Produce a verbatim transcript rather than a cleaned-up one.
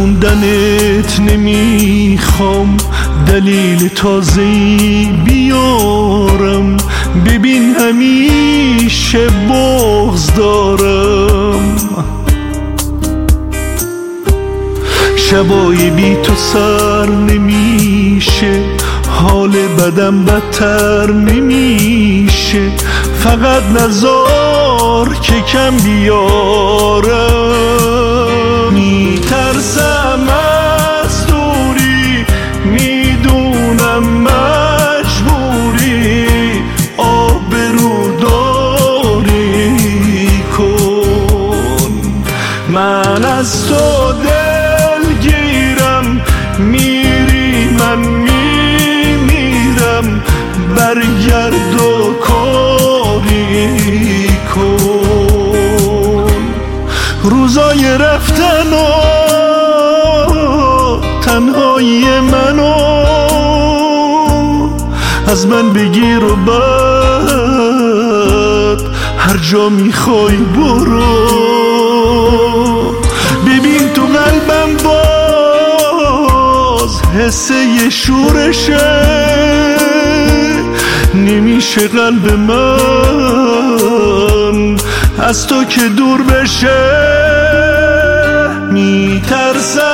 موندنت نمیخوام دلیل تازه‌ای بیارم، ببین همیشه بغض دارم. شبای بی تو سر نمیشه، حال بدم بدتر نمیشه، فقط نذار که کم بیارم. میترسم از دوری، میدونم مجبوری، آبروداری کن. من از تو دلگیرم، میری من میمیرم، برگرد و کاری کن. روزای رفتن و تنهایی منو از من بگیر و بعد هر جا میخوای برو. ببین تو قلبم باز حسه یه شورشه، نمیشه قلب من از تو که دور بشه. میترسم